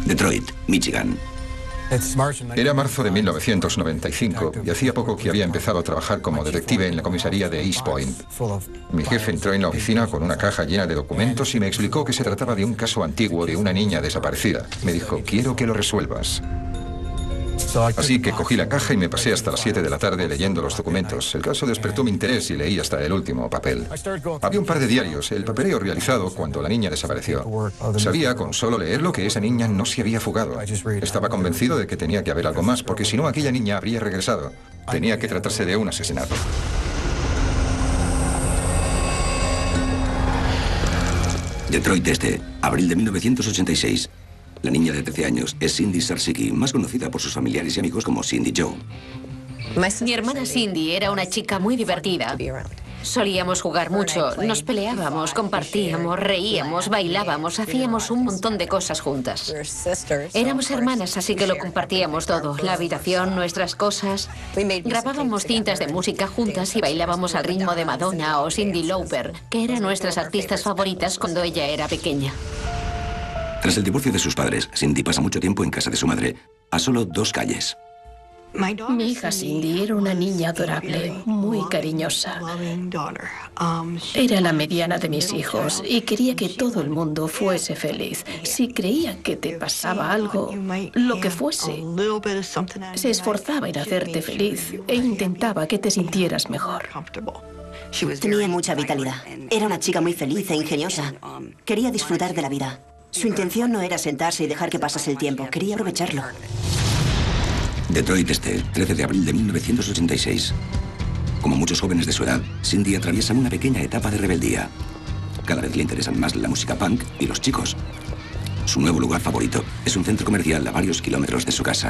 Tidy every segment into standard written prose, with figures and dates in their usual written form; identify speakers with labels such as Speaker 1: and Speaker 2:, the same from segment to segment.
Speaker 1: Detroit, Michigan.
Speaker 2: Era marzo de 1995 y hacía poco que había empezado a trabajar como detective en la comisaría de East Point. Mi jefe entró en la oficina con una caja llena de documentos y me explicó que se trataba de un caso antiguo de una niña desaparecida. Me dijo, quiero que lo resuelvas. Así que cogí la caja y me pasé hasta las 7 de la tarde leyendo los documentos. El caso despertó mi interés y leí hasta el último papel. Había un par de diarios, el papeleo realizado cuando la niña desapareció. Sabía con solo leerlo que esa niña no se había fugado. Estaba convencido de que tenía que haber algo más, porque si no aquella niña habría regresado. Tenía que tratarse de un asesinato.
Speaker 1: Detroit Este, abril de 1986. La niña de 13 años es Cindy Sarsicki, más conocida por sus familiares y amigos como Cindy Joe.
Speaker 3: Mi hermana Cindy era una chica muy divertida. Solíamos jugar mucho, nos peleábamos, compartíamos, reíamos, bailábamos, hacíamos un montón de cosas juntas. Éramos hermanas, así que lo compartíamos todo, la habitación, nuestras cosas. Grabábamos cintas de música juntas y bailábamos al ritmo de Madonna o Cyndi Lauper, que eran nuestras artistas favoritas cuando ella era pequeña.
Speaker 1: Tras el divorcio de sus padres, Cindy pasa mucho tiempo en casa de su madre, a solo 2 calles.
Speaker 4: Mi hija Cindy era una niña adorable, muy cariñosa. Era la mediana de mis hijos y quería que todo el mundo fuese feliz. Si creía que te pasaba algo, lo que fuese, se esforzaba en hacerte feliz e intentaba que te sintieras mejor.
Speaker 5: Tenía mucha vitalidad. Era una chica muy feliz e ingeniosa. Quería disfrutar de la vida. Su intención no era sentarse y dejar que pasase el tiempo. Quería aprovecharlo.
Speaker 1: Detroit Este, 13 de abril de 1986. Como muchos jóvenes de su edad, Cindy atraviesa una pequeña etapa de rebeldía. Cada vez le interesan más la música punk y los chicos. Su nuevo lugar favorito es un centro comercial a varios kilómetros de su casa.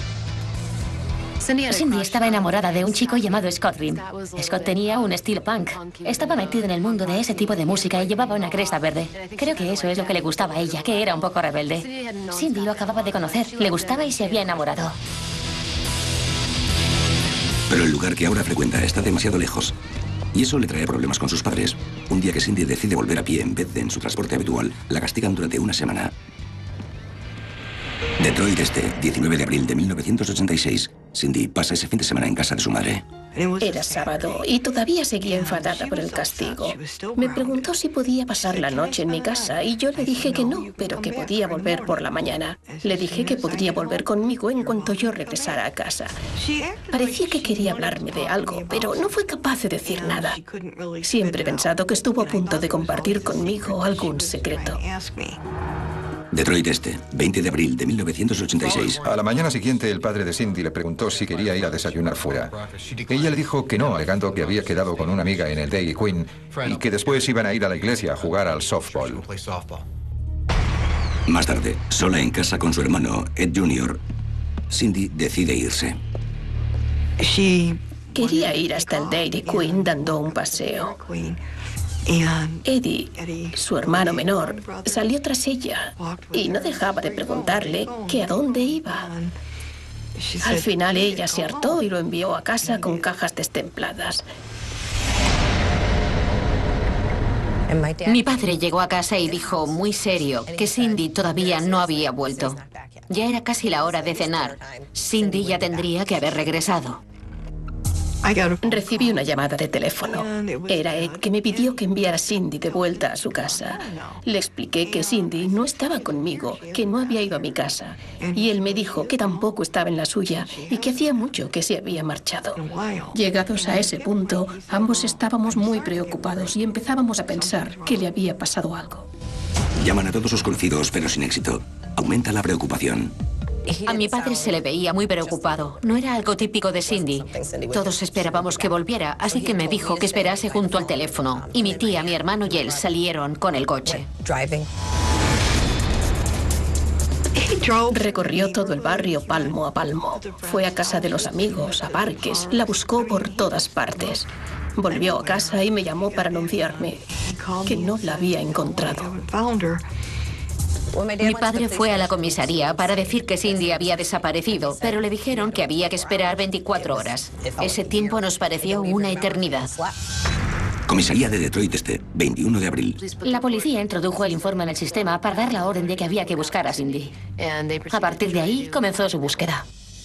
Speaker 6: Cindy estaba enamorada de un chico llamado Scott Rim. Scott tenía un estilo punk. Estaba metido en el mundo de ese tipo de música y llevaba una cresta verde. Creo que eso es lo que le gustaba a ella, que era un poco rebelde. Cindy lo acababa de conocer, le gustaba y se había enamorado.
Speaker 1: Pero el lugar que ahora frecuenta está demasiado lejos. Y eso le trae problemas con sus padres. Un día que Cindy decide volver a pie en vez de en su transporte habitual, la castigan durante una semana. Detroit Este, 19 de abril de 1986. Cindy pasa ese fin de semana en casa de su madre.
Speaker 4: Era sábado y todavía seguía enfadada por el castigo. Me preguntó si podía pasar la noche en mi casa y yo le dije que no, pero que podía volver por la mañana. Le dije que podría volver conmigo en cuanto yo regresara a casa. Parecía que quería hablarme de algo, pero no fue capaz de decir nada. Siempre he pensado que estuvo a punto de compartir conmigo algún secreto.
Speaker 1: Detroit Este, 20 de abril de 1986.
Speaker 2: A la mañana siguiente, el padre de Cindy le preguntó si quería ir a desayunar fuera. Ella le dijo que no, alegando que había quedado con una amiga en el Dairy Queen y que después iban a ir a la iglesia a jugar al softball.
Speaker 1: Más tarde, sola en casa con su hermano, Ed Jr., Cindy decide irse.
Speaker 4: Quería ir hasta el Dairy Queen dando un paseo. Eddie, su hermano menor, salió tras ella y no dejaba de preguntarle que a dónde iba. Al final ella se hartó y lo envió a casa con cajas destempladas.
Speaker 3: Mi padre llegó a casa y dijo muy serio que Cindy todavía no había vuelto. Ya era casi la hora de cenar. Cindy ya tendría que haber regresado.
Speaker 4: Recibí una llamada de teléfono. Era Ed que me pidió que enviara a Cindy de vuelta a su casa. Le expliqué que Cindy no estaba conmigo, que no había ido a mi casa. Y él me dijo que tampoco estaba en la suya y que hacía mucho que se había marchado. Llegados a ese punto, ambos estábamos muy preocupados y empezábamos a pensar que le había pasado algo.
Speaker 1: Llaman a todos sus conocidos, pero sin éxito. Aumenta la preocupación.
Speaker 3: A mi padre se le veía muy preocupado. No era algo típico de Cindy. Todos esperábamos que volviera, así que me dijo que esperase junto al teléfono. Y mi tía, mi hermano y él salieron con el coche.
Speaker 4: Recorrió todo el barrio palmo a palmo. Fue a casa de los amigos, a parques, la buscó por todas partes. Volvió a casa y me llamó para anunciarme que no la había encontrado.
Speaker 3: Mi padre fue a la comisaría para decir que Cindy había desaparecido, pero le dijeron que había que esperar 24 horas. Ese tiempo nos pareció una eternidad.
Speaker 1: Comisaría de Detroit Este, 21 de abril.
Speaker 6: La policía introdujo el informe en el sistema para dar la orden de que había que buscar a Cindy. A partir de ahí comenzó su búsqueda.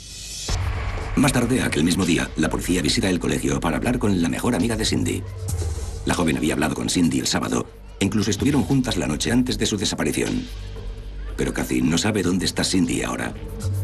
Speaker 1: Más tarde, aquel mismo día, la policía visita el colegio para hablar con la mejor amiga de Cindy. La joven había hablado con Cindy el sábado e incluso estuvieron juntas la noche antes de su desaparición. Pero Kathy no sabe dónde está Cindy ahora.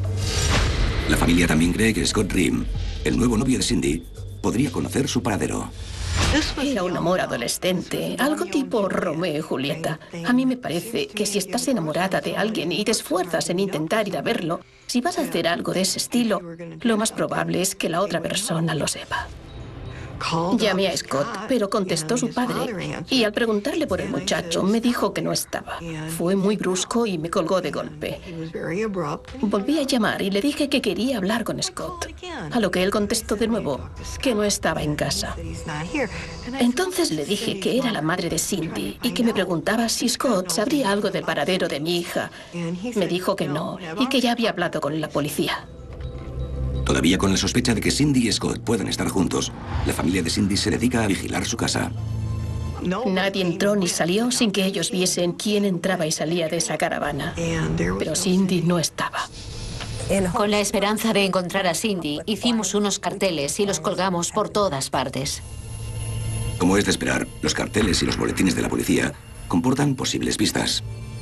Speaker 1: La familia también cree que Scott Ream, el nuevo novio de Cindy, podría conocer su paradero.
Speaker 4: Era un amor adolescente, algo tipo Romeo y Julieta. A mí me parece que si estás enamorada de alguien y te esfuerzas en intentar ir a verlo, si vas a hacer algo de ese estilo, lo más probable es que la otra persona lo sepa. Llamé a Scott, pero contestó su padre, y al preguntarle por el muchacho, me dijo que no estaba. Fue muy brusco y me colgó de golpe. Volví a llamar y le dije que quería hablar con Scott, a lo que él contestó de nuevo que no estaba en casa. Entonces le dije que era la madre de Cindy y que me preguntaba si Scott sabría algo del paradero de mi hija. Me dijo que no y que ya había hablado con la policía.
Speaker 1: Todavía con la sospecha de que Cindy y Scott puedan estar juntos, la familia de Cindy se dedica a vigilar su casa.
Speaker 4: Nadie entró ni salió sin que ellos viesen quién entraba y salía de esa caravana. Pero Cindy no estaba.
Speaker 3: Con la esperanza de encontrar a Cindy, hicimos unos carteles y los colgamos por todas partes.
Speaker 1: Como es de esperar, los carteles y los boletines de la policía comportan posibles pistas.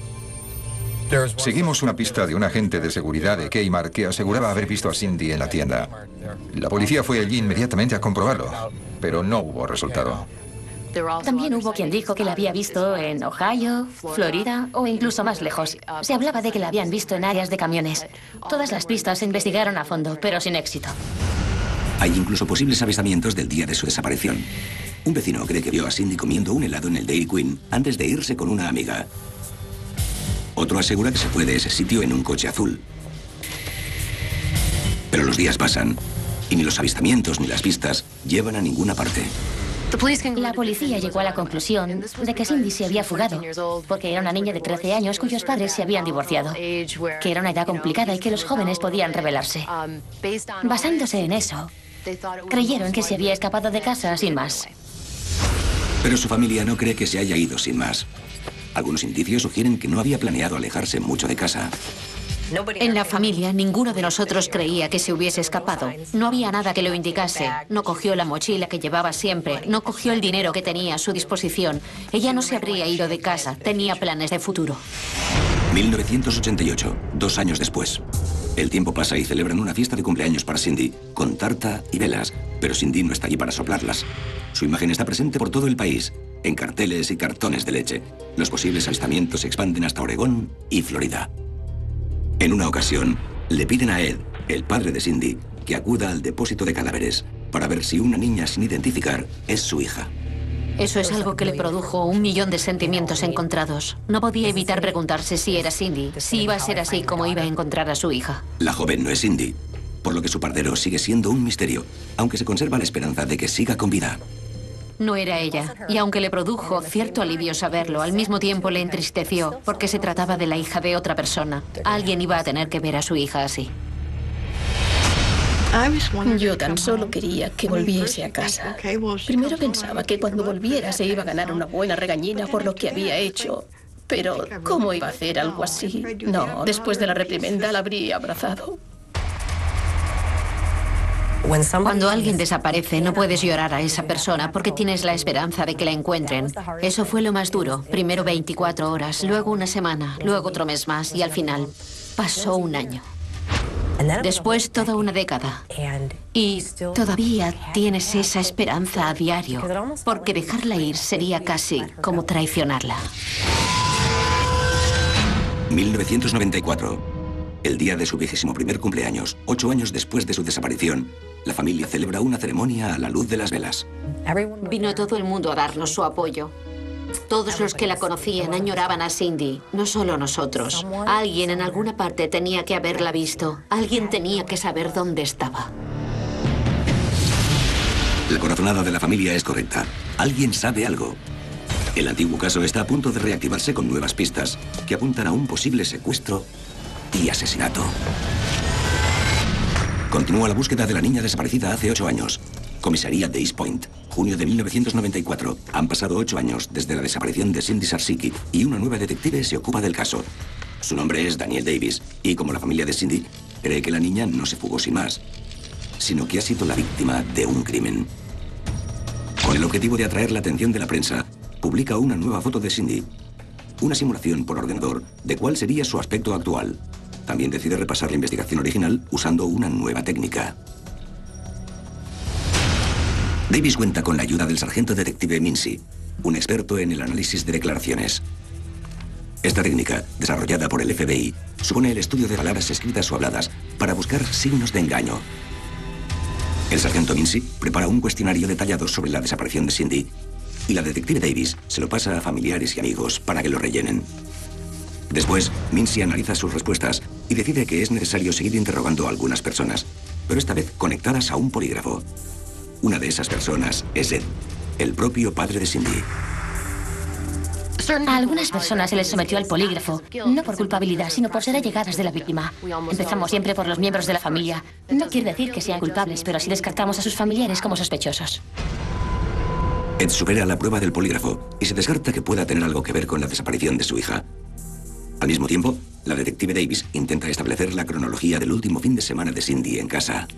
Speaker 2: Seguimos una pista de un agente de seguridad de Kmart que aseguraba haber visto a Cindy en la tienda. La policía fue allí inmediatamente a comprobarlo, pero no hubo resultado.
Speaker 6: También hubo quien dijo que la había visto en Ohio, Florida o incluso más lejos. Se hablaba de que la habían visto en áreas de camiones. Todas las pistas se investigaron a fondo, pero sin éxito.
Speaker 1: Hay incluso posibles avistamientos del día de su desaparición. Un vecino cree que vio a Cindy comiendo un helado en el Dairy Queen antes de irse con una amiga. Otro asegura que se fue de ese sitio en un coche azul. Pero los días pasan y ni los avistamientos ni las pistas llevan a ninguna parte.
Speaker 6: La policía llegó a la conclusión de que Cindy se había fugado, porque era una niña de 13 años cuyos padres se habían divorciado, que era una edad complicada y que los jóvenes podían rebelarse. Basándose en eso, creyeron que se había escapado de casa sin más.
Speaker 1: Pero su familia no cree que se haya ido sin más. Algunos indicios sugieren que no había planeado alejarse mucho de casa.
Speaker 3: En la familia, ninguno de nosotros creía que se hubiese escapado. No había nada que lo indicase. No cogió la mochila que llevaba siempre. No cogió el dinero que tenía a su disposición. Ella no se habría ido de casa. Tenía planes de futuro.
Speaker 1: 1988, 2 años después. El tiempo pasa y celebran una fiesta de cumpleaños para Cindy, con tarta y velas. Pero Cindy no está allí para soplarlas. Su imagen está presente por todo el país, en carteles y cartones de leche. Los posibles avistamientos se expanden hasta Oregón y Florida. En una ocasión, le piden a Ed, el padre de Cindy, que acuda al depósito de cadáveres para ver si una niña sin identificar es su hija.
Speaker 3: Eso es algo que le produjo 1.000.000 de sentimientos encontrados. No podía evitar preguntarse si era Cindy, si iba a ser así como iba a encontrar a su hija.
Speaker 1: La joven no es Cindy, por lo que su paradero sigue siendo un misterio, aunque se conserva la esperanza de que siga con vida.
Speaker 3: No era ella, y aunque le produjo cierto alivio saberlo, al mismo tiempo le entristeció, porque se trataba de la hija de otra persona. Alguien iba a tener que ver a su hija así.
Speaker 4: Yo tan solo quería que volviese a casa. Primero pensaba que cuando volviera se iba a ganar una buena regañina por lo que había hecho. Pero, ¿cómo iba a hacer algo así? No, después de la reprimenda la habría abrazado.
Speaker 3: Cuando alguien desaparece, no puedes llorar a esa persona porque tienes la esperanza de que la encuentren. Eso fue lo más duro. Primero 24 horas, luego una semana, luego otro mes más y al final pasó un año. Después toda una década. Y todavía tienes esa esperanza a diario, porque dejarla ir sería casi como traicionarla.
Speaker 1: 1994. El día de su 21º cumpleaños, 8 años después de su desaparición, la familia celebra una ceremonia a la luz de las velas.
Speaker 3: Vino todo el mundo a darnos su apoyo. Todos los que la conocían añoraban a Cindy, no solo nosotros. Alguien en alguna parte tenía que haberla visto. Alguien tenía que saber dónde estaba.
Speaker 1: La corazonada de la familia es correcta. Alguien sabe algo. El antiguo caso está a punto de reactivarse con nuevas pistas que apuntan a un posible secuestro y asesinato. Continúa la búsqueda de la niña desaparecida hace 8 años. Comisaría de East Point. Junio de 1994. Han pasado 8 años desde la desaparición de Cindy Sarsiki y una nueva detective se ocupa del caso. Su nombre es Danielle Davis y, como la familia de Cindy, cree que la niña no se fugó sin más, sino que ha sido la víctima de un crimen. Con el objetivo de atraer la atención de la prensa, publica una nueva foto de Cindy. Una simulación por ordenador de cuál sería su aspecto actual. También decide repasar la investigación original usando una nueva técnica. Davis cuenta con la ayuda del sargento detective Mincy, un experto en el análisis de declaraciones. Esta técnica, desarrollada por el FBI, supone el estudio de palabras escritas o habladas para buscar signos de engaño. El sargento Mincy prepara un cuestionario detallado sobre la desaparición de Cindy y la detective Davis se lo pasa a familiares y amigos para que lo rellenen. Después, Mincy analiza sus respuestas y decide que es necesario seguir interrogando a algunas personas, pero esta vez conectadas a un polígrafo. Una de esas personas es Ed, el propio padre de Cindy.
Speaker 6: A algunas personas se les sometió al polígrafo, no por culpabilidad, sino por ser allegadas de la víctima. Empezamos siempre por los miembros de la familia. No quiere decir que sean culpables, pero sí descartamos a sus familiares como sospechosos.
Speaker 1: Ed supera la prueba del polígrafo y se descarta que pueda tener algo que ver con la desaparición de su hija. Al mismo tiempo, la detective Davis intenta establecer la cronología del último fin de semana de Cindy en casa.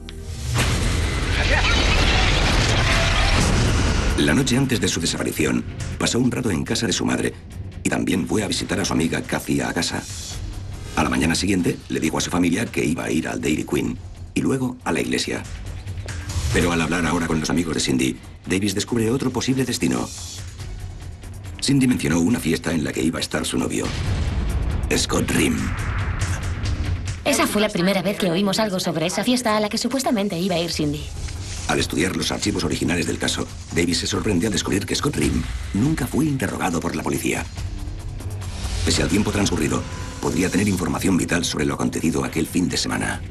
Speaker 1: La noche antes de su desaparición, pasó un rato en casa de su madre y también fue a visitar a su amiga Kathy a casa. A la mañana siguiente, le dijo a su familia que iba a ir al Dairy Queen y luego a la iglesia. Pero al hablar ahora con los amigos de Cindy, Davis descubre otro posible destino. Cindy mencionó una fiesta en la que iba a estar su novio, Scott Rim.
Speaker 6: Esa fue la primera vez que oímos algo sobre esa fiesta a la que supuestamente iba a ir Cindy.
Speaker 1: Al estudiar los archivos originales del caso, Davis se sorprendió al descubrir que Scott Rim nunca fue interrogado por la policía. Pese al tiempo transcurrido, podría tener información vital sobre lo acontecido aquel fin de semana.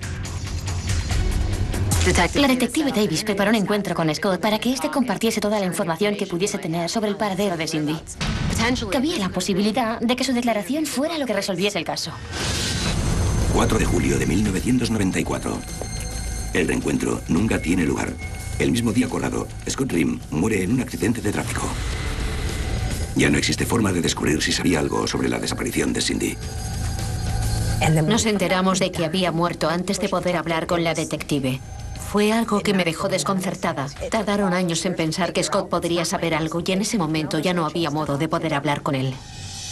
Speaker 6: La detective Davis preparó un encuentro con Scott para que éste compartiese toda la información que pudiese tener sobre el paradero de Cindy. Cabía la posibilidad de que su declaración fuera lo que resolviese el caso.
Speaker 1: 4 de julio de 1994. El reencuentro nunca tiene lugar. El mismo día acordado, Scott Rim muere en un accidente de tráfico. Ya no existe forma de descubrir si sabía algo sobre la desaparición de Cindy.
Speaker 3: Nos enteramos de que había muerto antes de poder hablar con la detective. Fue algo que me dejó desconcertada. Tardaron años en pensar que Scott podría saber algo y en ese momento ya no había modo de poder hablar con él.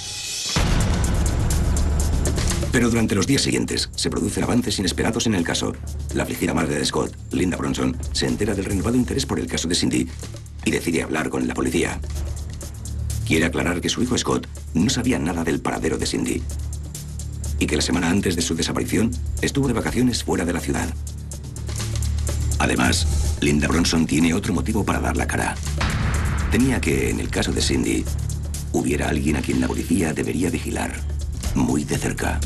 Speaker 1: Pero durante los días siguientes se producen avances inesperados en el caso. La afligida madre de Scott, Linda Bronson, se entera del renovado interés por el caso de Cindy y decide hablar con la policía. Quiere aclarar que su hijo Scott no sabía nada del paradero de Cindy y que la semana antes de su desaparición estuvo de vacaciones fuera de la ciudad. Además, Linda Bronson tiene otro motivo para dar la cara. Temía que, en el caso de Cindy, hubiera alguien a quien la policía debería vigilar muy de cerca.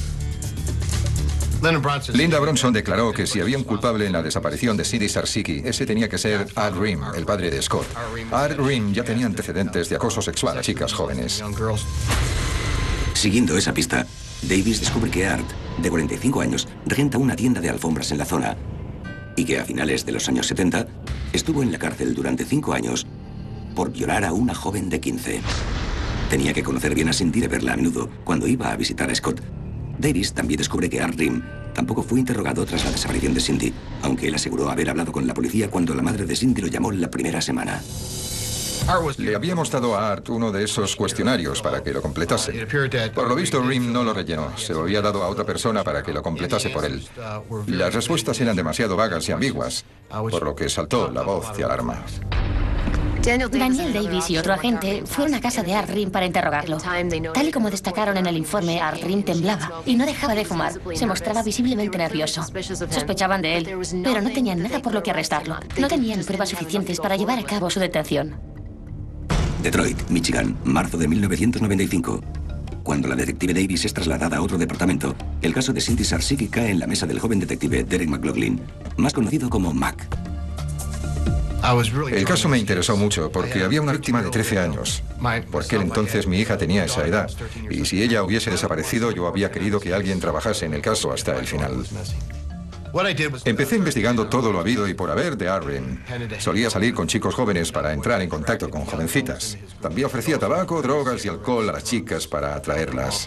Speaker 2: Linda Bronson declaró que si había un culpable en la desaparición de Cindy Sarsiki, ese tenía que ser Art Rim, el padre de Scott. Art Rim ya tenía antecedentes de acoso sexual a chicas jóvenes.
Speaker 1: Siguiendo esa pista, Davis descubre que Art, de 45 años, regenta una tienda de alfombras en la zona y que a finales de los años 70 estuvo en la cárcel durante 5 años por violar a una joven de 15. Tenía que conocer bien a Cindy de verla a menudo cuando iba a visitar a Scott. Davis también descubre que Art Rim tampoco fue interrogado tras la desaparición de Cindy, aunque él aseguró haber hablado con la policía cuando la madre de Cindy lo llamó la primera semana.
Speaker 2: Le habíamos dado a Art uno de esos cuestionarios para que lo completase. Por lo visto, Rim no lo rellenó. Se lo había dado a otra persona para que lo completase por él. Las respuestas eran demasiado vagas y ambiguas, por lo que saltó la voz de alarma.
Speaker 6: Danielle Davis y otro agente fueron a casa de Art Rim para interrogarlo. Tal y como destacaron en el informe, Art Rim temblaba y no dejaba de fumar. Se mostraba visiblemente nervioso. Sospechaban de él, pero no tenían nada por lo que arrestarlo. No tenían pruebas suficientes para llevar a cabo su detención.
Speaker 1: Detroit, Michigan, marzo de 1995. Cuando la detective Davis es trasladada a otro departamento, el caso de Cindy Sarsiki cae en la mesa del joven detective Derek McLaughlin, más conocido como Mac.
Speaker 2: El caso me interesó mucho porque había una víctima de 13 años. Por aquel entonces mi hija tenía esa edad y si ella hubiese desaparecido yo había querido que alguien trabajase en el caso hasta el final. Empecé investigando todo lo habido y por haber de Art Rim. Solía salir con chicos jóvenes para entrar en contacto con jovencitas. También ofrecía tabaco, drogas y alcohol a las chicas para atraerlas.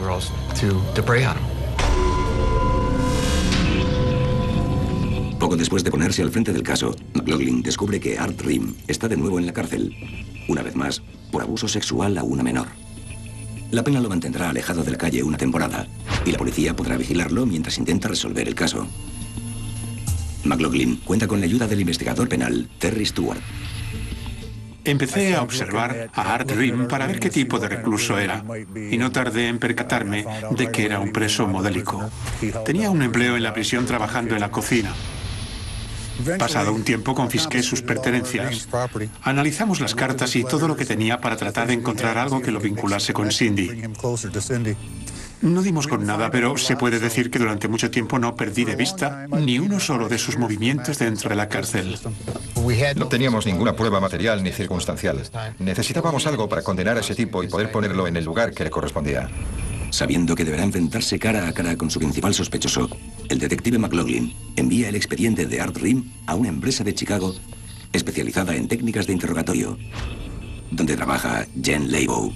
Speaker 1: Poco después de ponerse al frente del caso, McLaughlin descubre que Art Rim está de nuevo en la cárcel, una vez más, por abuso sexual a una menor. La pena lo mantendrá alejado de la calle una temporada, y la policía podrá vigilarlo mientras intenta resolver el caso. McLaughlin cuenta con la ayuda del investigador penal Terry Stewart.
Speaker 7: Empecé a observar a Art Rim para ver qué tipo de recluso era, y no tardé en percatarme de que era un preso modélico. Tenía un empleo en la prisión trabajando en la cocina. Pasado un tiempo confisqué sus pertenencias. Analizamos las cartas y todo lo que tenía para tratar de encontrar algo que lo vinculase con Cindy. No dimos con nada, pero se puede decir que durante mucho tiempo no perdí de vista ni uno solo de sus movimientos dentro de la cárcel.
Speaker 2: No teníamos ninguna prueba material ni circunstancial. Necesitábamos algo para condenar a ese tipo y poder ponerlo en el lugar que le correspondía.
Speaker 1: Sabiendo que deberá enfrentarse cara a cara con su principal sospechoso, el detective McLaughlin envía el expediente de Art Rim a una empresa de Chicago especializada en técnicas de interrogatorio, donde trabaja Jen Leibow.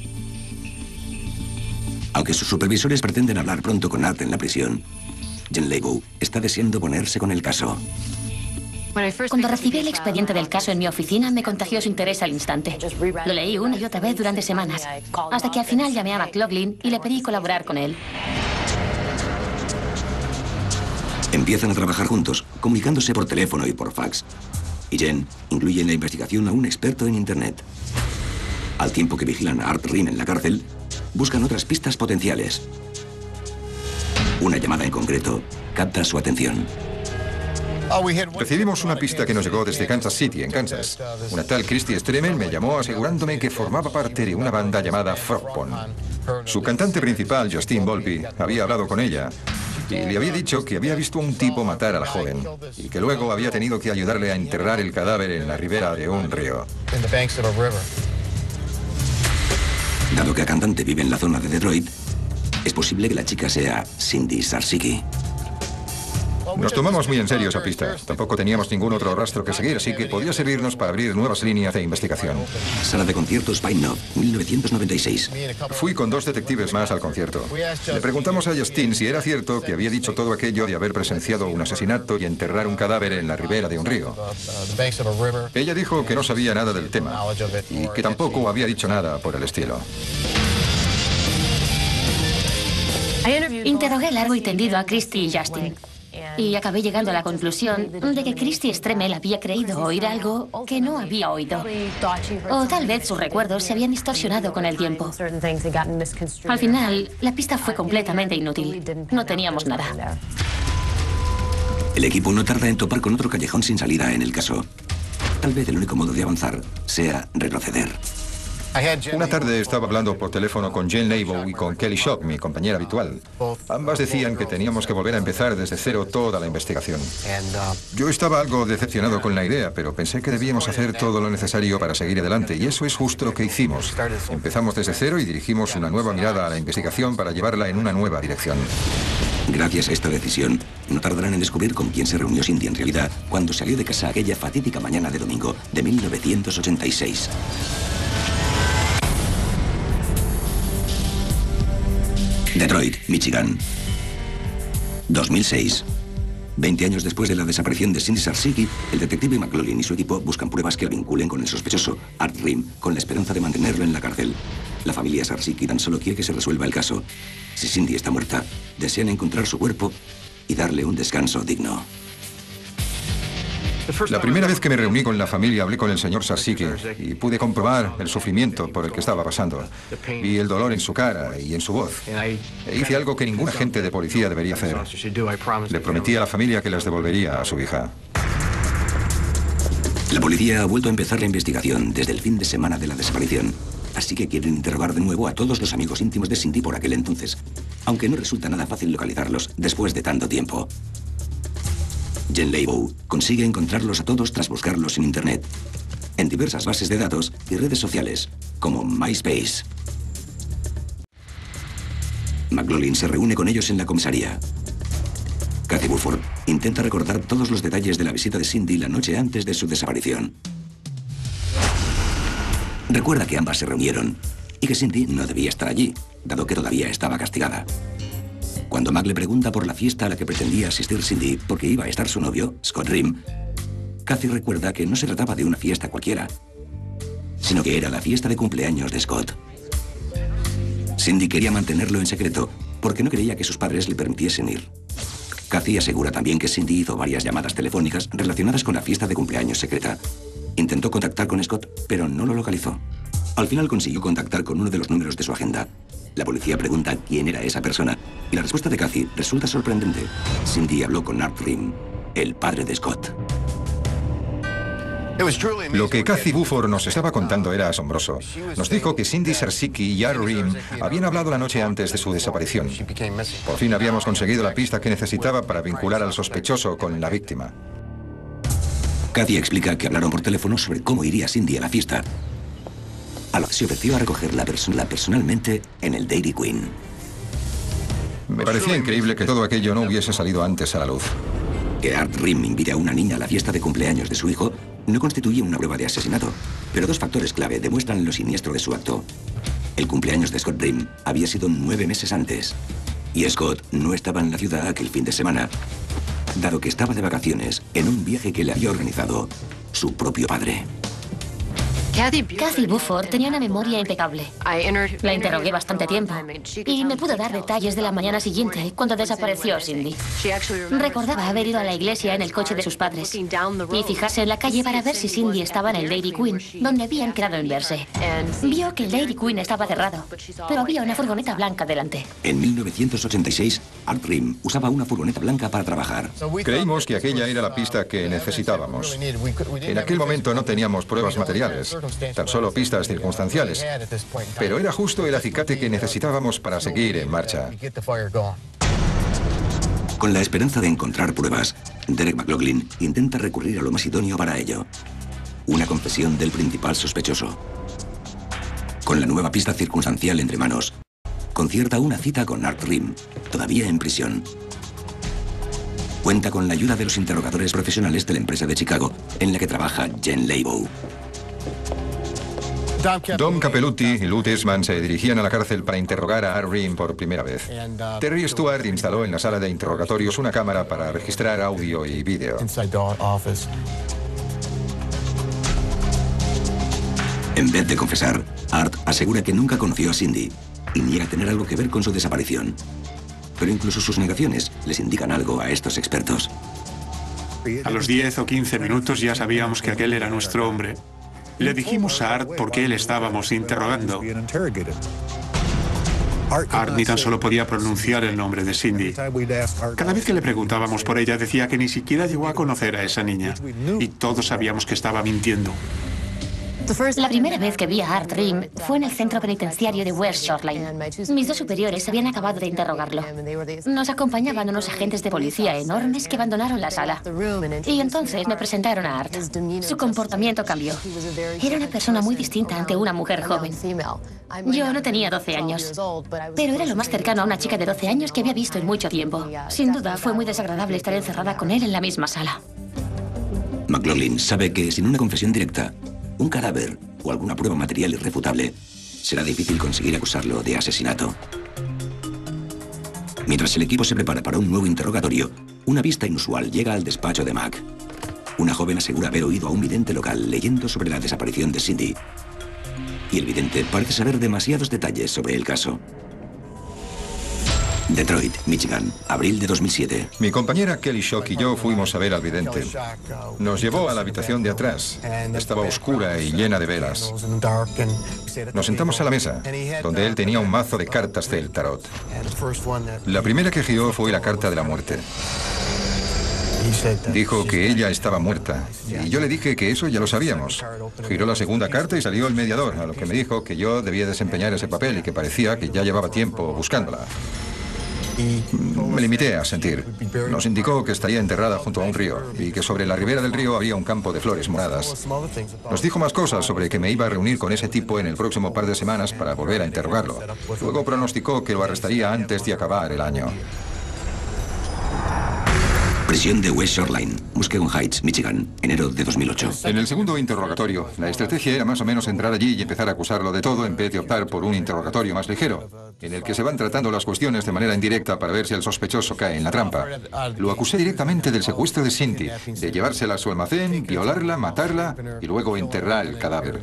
Speaker 1: Aunque sus supervisores pretenden hablar pronto con Art en la prisión, Jen Leibow está deseando ponerse con el caso.
Speaker 6: Cuando recibí el expediente del caso en mi oficina, me contagió su interés al instante. Lo leí una y otra vez durante semanas, hasta que al final llamé a McLaughlin y le pedí colaborar con él.
Speaker 1: Empiezan a trabajar juntos, comunicándose por teléfono y por fax. Y Jen incluye en la investigación a un experto en Internet. Al tiempo que vigilan a Art Rim en la cárcel, buscan otras pistas potenciales. Una llamada en concreto capta su atención.
Speaker 2: Recibimos una pista que nos llegó desde Kansas City, en Kansas. Una tal Christy Stremel me llamó asegurándome que formaba parte de una banda llamada Frogpond. Su cantante principal, Justin Volpe, había hablado con ella y le había dicho que había visto a un tipo matar a la joven y que luego había tenido que ayudarle a enterrar el cadáver en la ribera de un río.
Speaker 1: Dado que el cantante vive en la zona de Detroit, es posible que la chica sea Cindy Sarsiki.
Speaker 2: Nos tomamos muy en serio esa pista. Tampoco teníamos ningún otro rastro que seguir, así que podía servirnos para abrir nuevas líneas de investigación.
Speaker 1: Sala de conciertos Pine Knob, 1996.
Speaker 2: Fui con 2 detectives más al concierto. Le preguntamos a Justin si era cierto que había dicho todo aquello de haber presenciado un asesinato y enterrar un cadáver en la ribera de un río. Ella dijo que no sabía nada del tema y que tampoco había dicho nada por el estilo.
Speaker 6: Interrogué largo y tendido a Christy y Justin. Y acabé llegando a la conclusión de que Christy Stremel había creído oír algo que no había oído. O tal vez sus recuerdos se habían distorsionado con el tiempo. Al final, la pista fue completamente inútil. No teníamos nada.
Speaker 1: El equipo no tarda en topar con otro callejón sin salida en el caso. Tal vez el único modo de avanzar sea retroceder.
Speaker 2: Una tarde estaba hablando por teléfono con Jen Leibow y con Kelly Shock, mi compañera habitual. Ambas decían que teníamos que volver a empezar desde cero toda la investigación. Yo estaba algo decepcionado con la idea, pero pensé que debíamos hacer todo lo necesario para seguir adelante, y eso es justo lo que hicimos. Empezamos desde cero y dirigimos una nueva mirada a la investigación para llevarla en una nueva dirección.
Speaker 1: Gracias a esta decisión, no tardarán en descubrir con quién se reunió Cindy en realidad cuando salió de casa aquella fatídica mañana de domingo de 1986. Detroit, Michigan. 2006. 20 años después de la desaparición de Cindy Sarsiki, el detective McLaughlin y su equipo buscan pruebas que lo vinculen con el sospechoso, Art Rim, con la esperanza de mantenerlo en la cárcel. La familia Sarsiki tan solo quiere que se resuelva el caso. Si Cindy está muerta, desean encontrar su cuerpo y darle un descanso digno.
Speaker 2: La primera vez que me reuní con la familia hablé con el señor Sarsiki y pude comprobar el sufrimiento por el que estaba pasando. Vi el dolor en su cara y en su voz. E hice algo que ningún agente de policía debería hacer. Le prometí a la familia que les devolvería a su hija.
Speaker 1: La policía ha vuelto a empezar la investigación desde el fin de semana de la desaparición. Así que quieren interrogar de nuevo a todos los amigos íntimos de Cindy por aquel entonces, aunque no resulta nada fácil localizarlos después de tanto tiempo. Jen Leibow consigue encontrarlos a todos tras buscarlos en Internet, en diversas bases de datos y redes sociales, como MySpace. McLaughlin se reúne con ellos en la comisaría. Kathy Buford intenta recordar todos los detalles de la visita de Cindy la noche antes de su desaparición. Recuerda que ambas se reunieron y que Cindy no debía estar allí, dado que todavía estaba castigada. Cuando Mac le pregunta por la fiesta a la que pretendía asistir Cindy porque iba a estar su novio, Scott Ream, Kathy recuerda que no se trataba de una fiesta cualquiera, sino que era la fiesta de cumpleaños de Scott. Cindy quería mantenerlo en secreto porque no creía que sus padres le permitiesen ir. Kathy asegura también que Cindy hizo varias llamadas telefónicas relacionadas con la fiesta de cumpleaños secreta. Intentó contactar con Scott, pero no lo localizó. Al final consiguió contactar con uno de los números de su agenda. La policía pregunta quién era esa persona y la respuesta de Kathy resulta sorprendente. Cindy habló con Art Ream, el padre de Scott.
Speaker 2: Lo que Kathy Buford nos estaba contando era asombroso. Nos dijo que Cindy Sersicki y Art Ream habían hablado la noche antes de su desaparición. Por fin habíamos conseguido la pista que necesitaba para vincular al sospechoso con la víctima.
Speaker 1: Kathy explica que hablaron por teléfono sobre cómo iría Cindy a la fiesta. Se ofreció a recogerla personalmente en el Dairy Queen.
Speaker 2: Me parecía increíble que todo aquello no hubiese salido antes a la luz.
Speaker 1: Que Art Ream invite a una niña a la fiesta de cumpleaños de su hijo no constituye una prueba de asesinato, pero dos factores clave demuestran lo siniestro de su acto. El cumpleaños de Scott Ream había sido 9 meses antes, y Scott no estaba en la ciudad aquel fin de semana, dado que estaba de vacaciones en un viaje que le había organizado su propio padre.
Speaker 6: Kathy Buford tenía una memoria impecable. La interrogué bastante tiempo y me pudo dar detalles de la mañana siguiente, cuando desapareció Cindy. Recordaba haber ido a la iglesia en el coche de sus padres y fijarse en la calle para ver si Cindy estaba en el Dairy Queen, donde habían quedado en verse. Vio que el Dairy Queen estaba cerrado, pero había una furgoneta blanca delante.
Speaker 1: En 1986, Art Ream usaba una furgoneta blanca para trabajar.
Speaker 2: Creímos que aquella era la pista que necesitábamos. En aquel momento no teníamos pruebas materiales, tan solo pistas circunstanciales, pero era justo el acicate que necesitábamos para seguir en marcha.
Speaker 1: Con la esperanza de encontrar pruebas, Derek McLaughlin intenta recurrir a lo más idóneo para ello: una confesión del principal sospechoso. Con la nueva pista circunstancial entre manos, concierta una cita con Art Ream, todavía en prisión. Cuenta con la ayuda de los interrogadores profesionales de la empresa de Chicago en la que trabaja Jen Leibow.
Speaker 2: Dom Capelluti y Lou Desman se dirigían a la cárcel para interrogar a Art Ream por primera vez. Terry Stewart instaló en la sala de interrogatorios una cámara para registrar audio y vídeo.
Speaker 1: En vez de confesar, Art asegura que nunca conoció a Cindy y niega tener algo que ver con su desaparición. Pero incluso sus negaciones les indican algo a estos expertos.
Speaker 7: A los 10 o 15 minutos ya sabíamos que aquel era nuestro hombre. Le dijimos a Art por qué le estábamos interrogando. Art ni tan solo podía pronunciar el nombre de Cindy. Cada vez que le preguntábamos por ella decía que ni siquiera llegó a conocer a esa niña. Y todos sabíamos que estaba mintiendo.
Speaker 6: La primera vez que vi a Art Ream fue en el centro penitenciario de West Shoreline. Mis dos superiores habían acabado de interrogarlo. Nos acompañaban unos agentes de policía enormes que abandonaron la sala. Y entonces me presentaron a Art. Su comportamiento cambió. Era una persona muy distinta ante una mujer joven. Yo no tenía 12 años, pero era lo más cercano a una chica de 12 años que había visto en mucho tiempo. Sin duda, fue muy desagradable estar encerrada con él en la misma sala.
Speaker 1: McLaughlin sabe que sin una confesión directa, un cadáver o alguna prueba material irrefutable, será difícil conseguir acusarlo de asesinato. Mientras el equipo se prepara para un nuevo interrogatorio, una vista inusual llega al despacho de Mac. Una joven asegura haber oído a un vidente local leyendo sobre la desaparición de Cindy. Y el vidente parece saber demasiados detalles sobre el caso. Detroit, Michigan, abril de 2007.
Speaker 2: Mi compañera Kelly Shock y yo fuimos a ver al vidente. Nos llevó a la habitación de atrás. Estaba oscura y llena de velas. Nos sentamos a la mesa, donde él tenía un mazo de cartas del tarot. La primera que giró fue la carta de la muerte. Dijo que ella estaba muerta, y yo le dije que eso ya lo sabíamos. Giró la segunda carta y salió el mediador, a lo que me dijo que yo debía desempeñar ese papel y que parecía que ya llevaba tiempo buscándola. Me limité a sentir. Nos indicó que estaría enterrada junto a un río y que sobre la ribera del río había un campo de flores moradas. Nos dijo más cosas sobre que me iba a reunir con ese tipo en el próximo par de semanas para volver a interrogarlo. Luego pronosticó que lo arrestaría antes de acabar el año.
Speaker 1: Prisión de West Shoreline, Muskegon Heights, Michigan, enero de 2008.
Speaker 2: En el segundo interrogatorio, la estrategia era más o menos entrar allí y empezar a acusarlo de todo en vez de optar por un interrogatorio más ligero, en el que se van tratando las cuestiones de manera indirecta para ver si el sospechoso cae en la trampa. Lo acusé directamente del secuestro de Cindy, de llevársela a su almacén, violarla, matarla y luego enterrar el cadáver.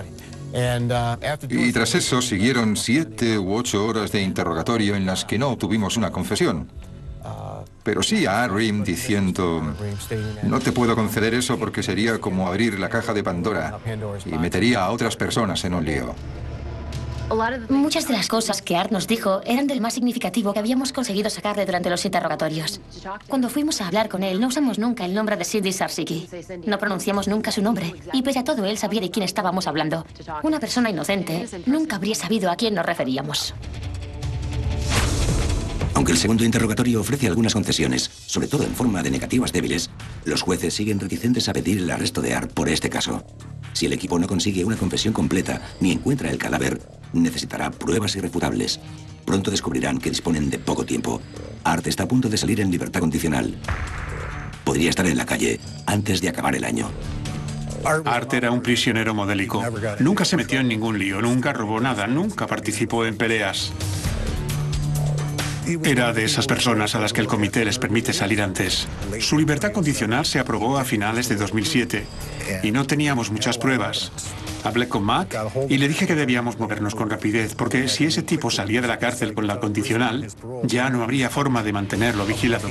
Speaker 2: Y tras eso siguieron 7 u 8 horas de interrogatorio en las que no obtuvimos una confesión. Pero sí a Art Ream diciendo: no te puedo conceder eso porque sería como abrir la caja de Pandora y metería a otras personas en un lío.
Speaker 6: Muchas de las cosas que Art nos dijo eran del más significativo que habíamos conseguido sacarle durante los interrogatorios. Cuando fuimos a hablar con él, no usamos nunca el nombre de Cindy Sarsiki. No pronunciamos nunca su nombre. Y pese a todo, él sabía de quién estábamos hablando. Una persona inocente nunca habría sabido a quién nos referíamos.
Speaker 1: Aunque el segundo interrogatorio ofrece algunas concesiones, sobre todo en forma de negativas débiles, los jueces siguen reticentes a pedir el arresto de Art por este caso. Si el equipo no consigue una confesión completa ni encuentra el cadáver, necesitará pruebas irrefutables. Pronto descubrirán que disponen de poco tiempo. Art está a punto de salir en libertad condicional. Podría estar en la calle antes de acabar el año.
Speaker 7: Art era un prisionero modélico. Nunca se metió en ningún lío, nunca robó nada, nunca participó en peleas. Era de esas personas a las que el comité les permite salir antes. Su libertad condicional se aprobó a finales de 2007 y no teníamos muchas pruebas. Hablé con Mac y le dije que debíamos movernos con rapidez porque si ese tipo salía de la cárcel con la condicional, ya no habría forma de mantenerlo vigilado.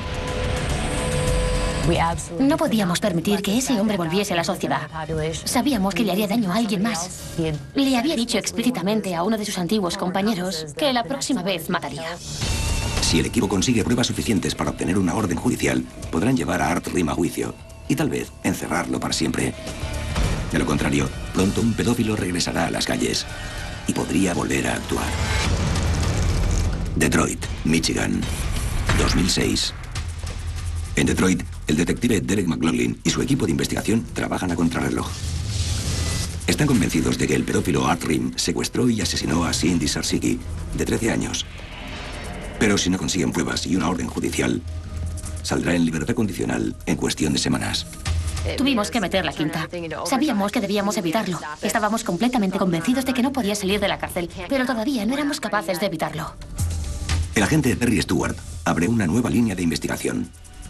Speaker 6: No podíamos permitir que ese hombre volviese a la sociedad. Sabíamos que le haría daño a alguien más. Le había dicho explícitamente a uno de sus antiguos compañeros que la próxima vez mataría.
Speaker 1: Si el equipo consigue pruebas suficientes para obtener una orden judicial, podrán llevar a Art Ream a juicio y tal vez encerrarlo para siempre. De lo contrario, pronto un pedófilo regresará a las calles y podría volver a actuar. Detroit, Michigan, 2006. En Detroit, el detective Derek McLaughlin y su equipo de investigación trabajan a contrarreloj. Están convencidos de que el pedófilo Art Ream secuestró y asesinó a Cindy Sarsiki, de 13 años. Pero si no consiguen pruebas y una orden judicial, saldrá en libertad condicional en cuestión de semanas.
Speaker 6: Tuvimos que meter la quinta. Sabíamos que debíamos evitarlo. Estábamos completamente convencidos de que no podía salir de la cárcel, pero todavía no éramos capaces de evitarlo.
Speaker 1: El agente Terry Stewart abre una nueva línea de investigación.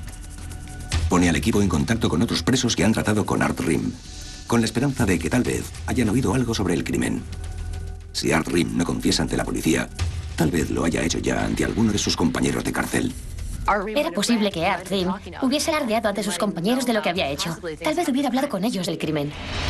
Speaker 1: Pone al equipo en contacto con otros presos que han tratado con Art Ream, con la esperanza de que tal vez hayan oído algo sobre el crimen. Si Art Ream no confiesa ante la policía, tal vez lo haya hecho ya ante alguno de sus compañeros de cárcel.
Speaker 6: Era posible que Art Ream hubiese alardeado ante sus compañeros de lo que había hecho. Tal vez hubiera hablado con ellos del crimen.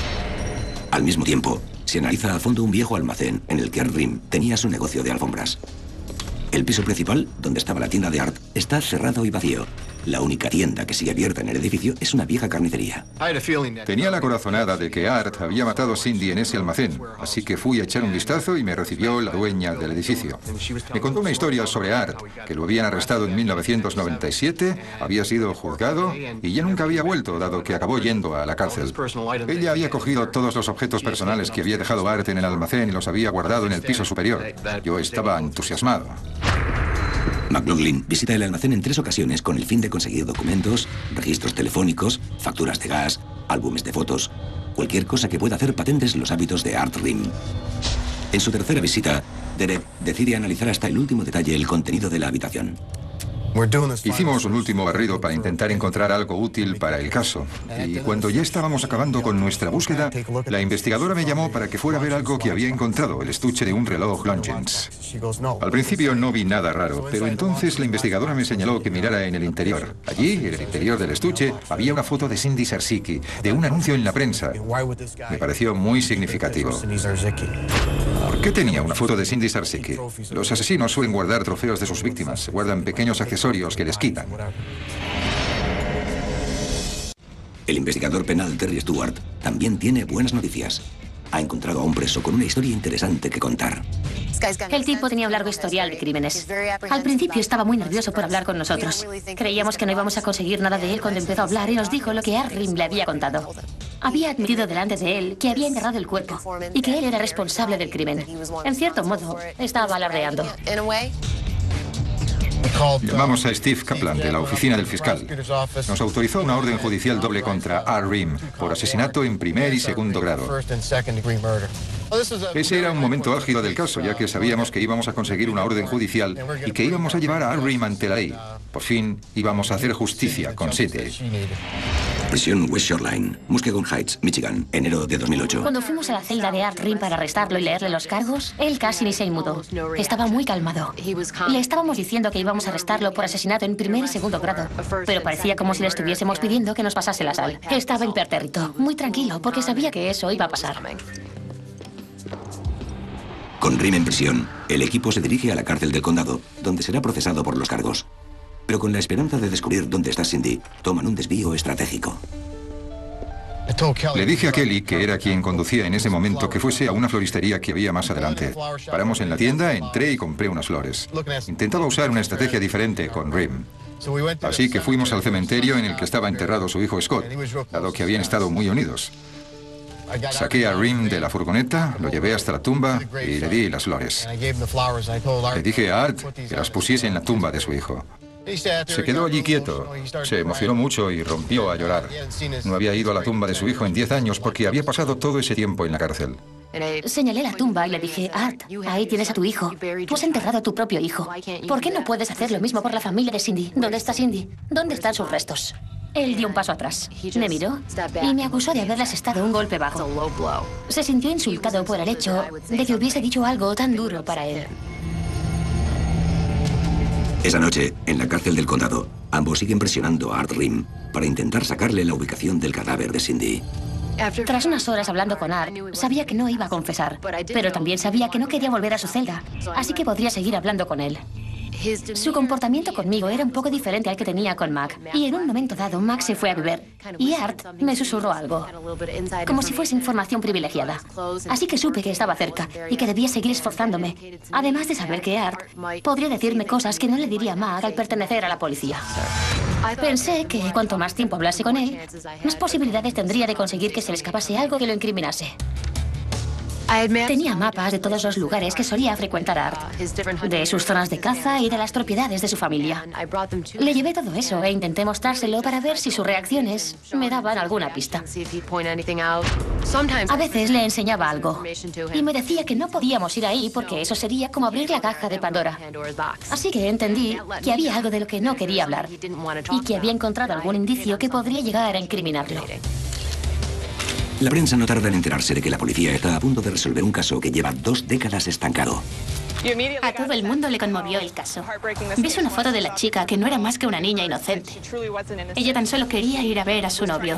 Speaker 1: Al mismo tiempo, se analiza a fondo un viejo almacén en el que Art Ream tenía su negocio de alfombras. El piso principal, donde estaba la tienda de Art, está cerrado y vacío. La única tienda que sigue abierta en el edificio es una vieja carnicería.
Speaker 2: Tenía la corazonada de que Art había matado a Cindy en ese almacén, así que fui a echar un vistazo y me recibió la dueña del edificio. Me contó una historia sobre Art, que lo habían arrestado en 1997, había sido juzgado y ya nunca había vuelto, dado que acabó yendo a la cárcel. Ella había cogido todos los objetos personales que había dejado Art en el almacén y los había guardado en el piso superior. Yo estaba entusiasmado.
Speaker 1: McLaughlin visita el almacén en 3 ocasiones con el fin de conseguir documentos, registros telefónicos, facturas de gas, álbumes de fotos, cualquier cosa que pueda hacer patentes los hábitos de Art Ream. En su tercera visita, Derek decide analizar hasta el último detalle el contenido de la habitación.
Speaker 2: Hicimos un último barrido para intentar encontrar algo útil para el caso. Y cuando ya estábamos acabando con nuestra búsqueda, la investigadora me llamó para que fuera a ver algo que había encontrado, el estuche de un reloj Longines. Al principio no vi nada raro, pero entonces la investigadora me señaló que mirara en el interior. Allí, en el interior del estuche, había una foto de Cindy Sarsiki, de un anuncio en la prensa. Me pareció muy significativo. ¿Por qué tenía una foto de Cindy Sarsiki? Los asesinos suelen guardar trofeos de sus víctimas, se guardan pequeños accesorios que les quitan.
Speaker 1: El investigador penal Terry Stewart también tiene buenas noticias. Ha encontrado a un preso con una historia interesante que contar.
Speaker 6: El tipo tenía un largo historial de crímenes. Al principio estaba muy nervioso por hablar con nosotros. Creíamos que no íbamos a conseguir nada de él cuando empezó a hablar y nos dijo lo que Art Ream le había contado. Había admitido delante de él que había enterrado el cuerpo y que él era responsable del crimen. En cierto modo, estaba alardeando.
Speaker 2: Llamamos a Steve Kaplan de la oficina del fiscal. Nos autorizó una orden judicial doble contra Art Ream por asesinato en primer y segundo grado. Ese era un momento álgido del caso, ya que sabíamos que íbamos a conseguir una orden judicial y que íbamos a llevar a Art Ream ante la ley. Por fin íbamos a hacer justicia con Cindy.
Speaker 1: Prisión West Shoreline, Muskegon Heights, Michigan, enero de 2008.
Speaker 6: Cuando fuimos a la celda de Art Ream para arrestarlo y leerle los cargos, él casi ni se inmutó. Estaba muy calmado. Le estábamos diciendo que íbamos a arrestarlo por asesinato en primer y segundo grado, pero parecía como si le estuviésemos pidiendo que nos pasase la sal. Estaba impertérrito, muy tranquilo, porque sabía que eso iba a pasar.
Speaker 1: Con Ream en prisión, el equipo se dirige a la cárcel del condado, donde será procesado por los cargos. Pero con la esperanza de descubrir dónde está Cindy, toman un desvío estratégico.
Speaker 2: Le dije a Kelly, que era quien conducía en ese momento, que fuese a una floristería que había más adelante. Paramos en la tienda, entré y compré unas flores. Intentaba usar una estrategia diferente con Ream. Así que fuimos al cementerio en el que estaba enterrado su hijo Scott, dado que habían estado muy unidos. Saqué a Ream de la furgoneta, lo llevé hasta la tumba y le di las flores. Le dije a Art que las pusiese en la tumba de su hijo. Se quedó allí quieto, se emocionó mucho y rompió a llorar. No había ido a la tumba de su hijo en 10 años porque había pasado todo ese tiempo en la cárcel.
Speaker 6: Señalé la tumba y le dije, Art, ahí tienes a tu hijo. Tú has enterrado a tu propio hijo. ¿Por qué no puedes hacer lo mismo por la familia de Cindy? ¿Dónde está Cindy? ¿Dónde están sus restos? Él dio un paso atrás, me miró y me acusó de haberle asestado un golpe bajo. Se sintió insultado por el hecho de que hubiese dicho algo tan duro para él.
Speaker 1: Esa noche, en la cárcel del condado, ambos siguen presionando a Art Ream para intentar sacarle la ubicación del cadáver de Cindy.
Speaker 6: Tras unas horas hablando con Art, sabía que no iba a confesar, pero también sabía que no quería volver a su celda, así que podría seguir hablando con él. Su comportamiento conmigo era un poco diferente al que tenía con Mac, y en un momento dado Mac se fue a beber, y Art me susurró algo, como si fuese información privilegiada. Así que supe que estaba cerca, y que debía seguir esforzándome, además de saber que Art podría decirme cosas que no le diría a Mac al pertenecer a la policía. Pensé que cuanto más tiempo hablase con él, más posibilidades tendría de conseguir que se le escapase algo que lo incriminase. Tenía mapas de todos los lugares que solía frecuentar Art, de sus zonas de caza y de las propiedades de su familia. Le llevé todo eso e intenté mostrárselo para ver si sus reacciones me daban alguna pista. A veces le enseñaba algo y me decía que no podíamos ir ahí porque eso sería como abrir la caja de Pandora. Así que entendí que había algo de lo que no quería hablar y que había encontrado algún indicio que podría llegar a incriminarlo.
Speaker 1: La prensa no tarda en enterarse de que la policía está a punto de resolver un caso que lleva 2 décadas estancado.
Speaker 8: A todo el mundo le conmovió el caso. Ves una foto de la chica que no era más que una niña inocente. Ella tan solo quería ir a ver a su novio.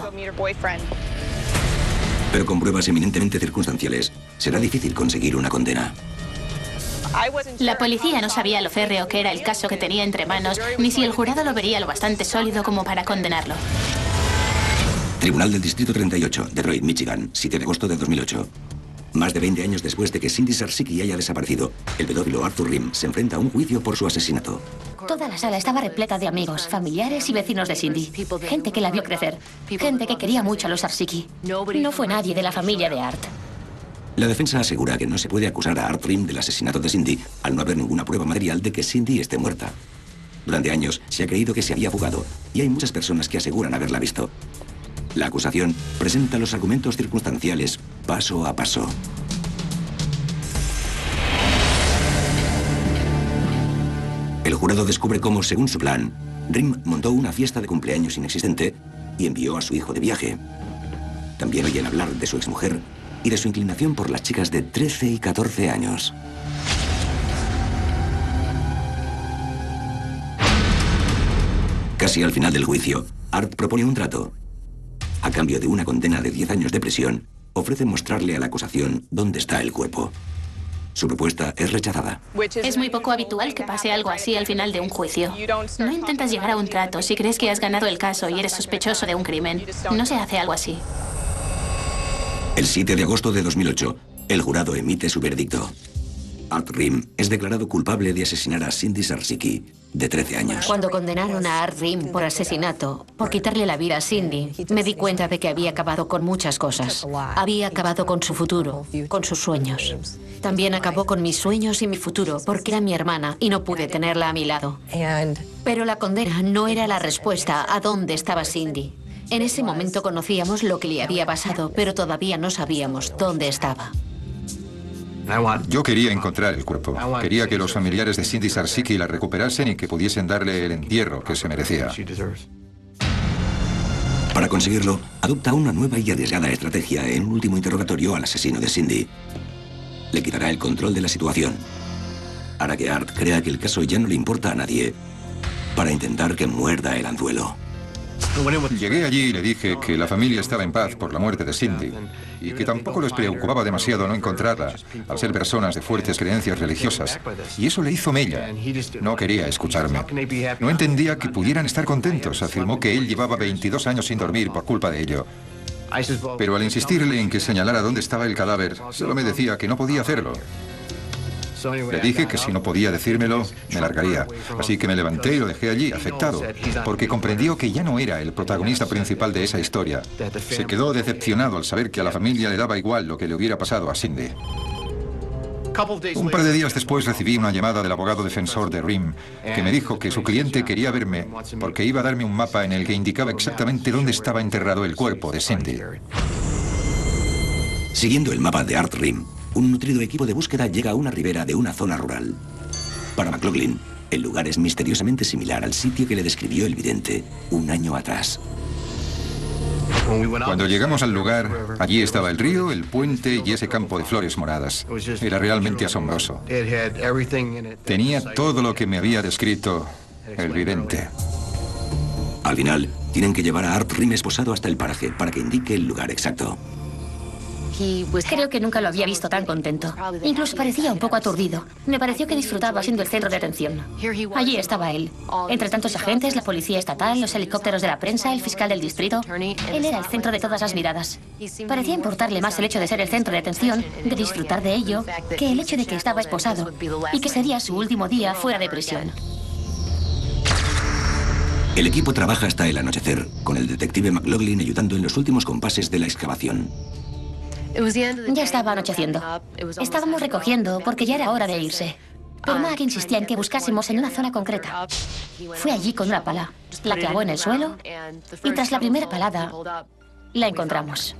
Speaker 1: Pero con pruebas eminentemente circunstanciales, será difícil conseguir una condena.
Speaker 8: La policía no sabía lo férreo que era el caso que tenía entre manos, ni si el jurado lo vería lo bastante sólido como para condenarlo.
Speaker 1: Tribunal del Distrito 38, Detroit, Michigan, 7 de agosto de 2008. Más de 20 años después de que Cindy Sarsiki haya desaparecido, el pedófilo Arthur Ream se enfrenta a un juicio por su asesinato.
Speaker 6: Toda la sala estaba repleta de amigos, familiares y vecinos de Cindy. Gente que la vio crecer. Gente que quería mucho a los Sarsiki. No fue nadie de la familia de Art.
Speaker 1: La defensa asegura que no se puede acusar a Art Ream del asesinato de Cindy al no haber ninguna prueba material de que Cindy esté muerta. Durante años se ha creído que se había fugado y hay muchas personas que aseguran haberla visto. La acusación presenta los argumentos circunstanciales paso a paso. El jurado descubre cómo, según su plan, Ream montó una fiesta de cumpleaños inexistente y envió a su hijo de viaje. También oyen hablar de su exmujer y de su inclinación por las chicas de 13 y 14 años. Casi al final del juicio, Art propone un trato. A cambio de una condena de 10 años de prisión, ofrece mostrarle a la acusación dónde está el cuerpo. Su propuesta es rechazada.
Speaker 8: Es muy poco habitual que pase algo así al final de un juicio. No intentas llegar a un trato si crees que has ganado el caso y eres sospechoso de un crimen. No se hace algo así.
Speaker 1: El 7 de agosto de 2008, el jurado emite su veredicto. Art Ream es declarado culpable de asesinar a Cindy Sarsiki, de 13 años.
Speaker 3: Cuando condenaron a Art Ream por asesinato, por quitarle la vida a Cindy, me di cuenta de que había acabado con muchas cosas. Había acabado con su futuro, con sus sueños. también acabó con mis sueños y mi futuro, porque era mi hermana y no pude tenerla a mi lado. Pero la condena no era la respuesta a dónde estaba Cindy. En ese momento conocíamos lo que le había pasado, pero todavía no sabíamos dónde estaba.
Speaker 2: Yo quería encontrar el cuerpo. Quería que los familiares de Cindy Sarsicki la recuperasen y que pudiesen darle el entierro que se merecía.
Speaker 1: Para conseguirlo, adopta una nueva y arriesgada estrategia en un último interrogatorio al asesino de Cindy. Le quitará el control de la situación. Hará que Art crea que el caso ya no le importa a nadie, para intentar que muerda el anzuelo.
Speaker 2: Llegué allí y le dije que la familia estaba en paz por la muerte de Cindy y que tampoco les preocupaba demasiado no encontrarla, al ser personas de fuertes creencias religiosas. Y eso le hizo mella. No quería escucharme. No entendía que pudieran estar contentos. Afirmó que él llevaba 22 años sin dormir por culpa de ello. Pero al insistirle en que señalara dónde estaba el cadáver, solo me decía que no podía hacerlo. Le dije que si no podía decírmelo, me largaría. Así que me levanté y lo dejé allí, afectado, porque comprendió que ya no era el protagonista principal de esa historia. Se quedó decepcionado al saber que a la familia le daba igual lo que le hubiera pasado a Cindy. Un par de días después recibí una llamada del abogado defensor de Rim, que me dijo que su cliente quería verme porque iba a darme un mapa en el que indicaba exactamente dónde estaba enterrado el cuerpo de Cindy.
Speaker 1: Siguiendo el mapa de Art Rim, un nutrido equipo de búsqueda llega a una ribera de una zona rural. Para McLaughlin, el lugar es misteriosamente similar al sitio que le describió el vidente un año atrás.
Speaker 2: Cuando llegamos al lugar, allí estaba el río, el puente y ese campo de flores moradas. Era realmente asombroso. Tenía todo lo que me había descrito el vidente.
Speaker 1: Al final, tienen que llevar a Art Rim esposado hasta el paraje para que indique el lugar exacto.
Speaker 6: Creo que nunca lo había visto tan contento. Incluso parecía un poco aturdido. Me pareció que disfrutaba siendo el centro de atención. Allí estaba él. Entre tantos agentes, la policía estatal, los helicópteros de la prensa, el fiscal del distrito. Él era el centro de todas las miradas. Parecía importarle más el hecho de ser el centro de atención, de disfrutar de ello, que el hecho de que estaba esposado y que sería su último día fuera de prisión.
Speaker 1: El equipo trabaja hasta el anochecer, con el detective McLaughlin ayudando en los últimos compases de la excavación.
Speaker 6: Ya estaba anocheciendo. Estábamos recogiendo porque ya era hora de irse. Pero Mac insistía en que buscásemos en una zona concreta. Fue allí con una pala, la clavó en el suelo y tras la primera palada la encontramos.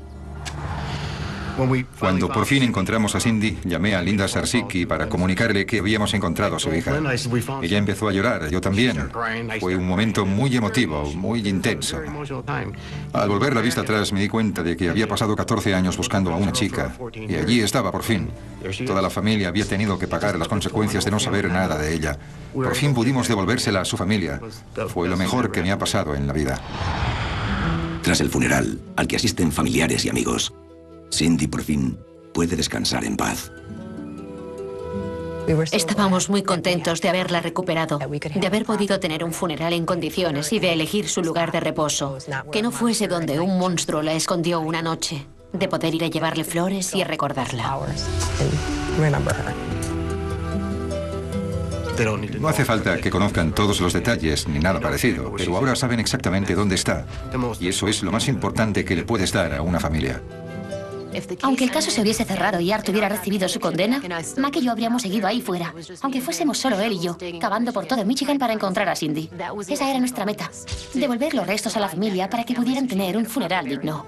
Speaker 2: Cuando por fin encontramos a Cindy, llamé a Linda Sarsicki para comunicarle que habíamos encontrado a su hija. Ella empezó a llorar, yo también. Fue un momento muy emotivo, muy intenso. Al volver la vista atrás me di cuenta de que había pasado 14 años buscando a una chica. Y allí estaba por fin. Toda la familia había tenido que pagar las consecuencias de no saber nada de ella. Por fin pudimos devolvérsela a su familia. Fue lo mejor que me ha pasado en la vida.
Speaker 1: Tras el funeral, al que asisten familiares y amigos, Cindy por fin puede descansar en paz.
Speaker 3: Estábamos muy contentos de haberla recuperado, de haber podido tener un funeral en condiciones y de elegir su lugar de reposo, que no fuese donde un monstruo la escondió una noche, de poder ir a llevarle flores y recordarla.
Speaker 2: No hace falta que conozcan todos los detalles ni nada parecido, pero ahora saben exactamente dónde está. Y eso es lo más importante que le puedes dar a una familia.
Speaker 6: Aunque el caso se hubiese cerrado y Art hubiera recibido su condena, Mac y yo habríamos seguido ahí fuera, aunque fuésemos solo él y yo, cavando por todo Michigan para encontrar a Cindy. Esa era nuestra meta, devolver los restos a la familia para que pudieran tener un funeral digno.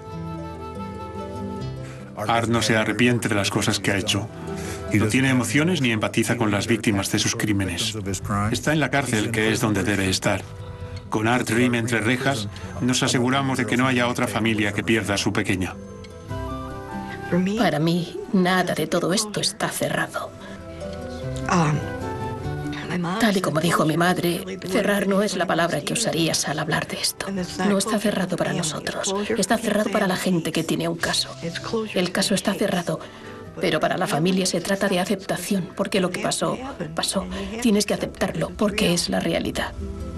Speaker 7: Art no se arrepiente de las cosas que ha hecho. No tiene emociones ni empatiza con las víctimas de sus crímenes. Está en la cárcel, que es donde debe estar. Con Art Rim entre rejas, nos aseguramos de que no haya otra familia que pierda a su pequeña.
Speaker 4: Para mí, nada de todo esto está cerrado. Tal y como dijo mi madre, cerrar no es la palabra que usarías al hablar de esto. No está cerrado para nosotros. Está cerrado para la gente que tiene un caso. El caso está cerrado, pero para la familia se trata de aceptación, porque lo que pasó, pasó. Tienes que aceptarlo, porque es la realidad.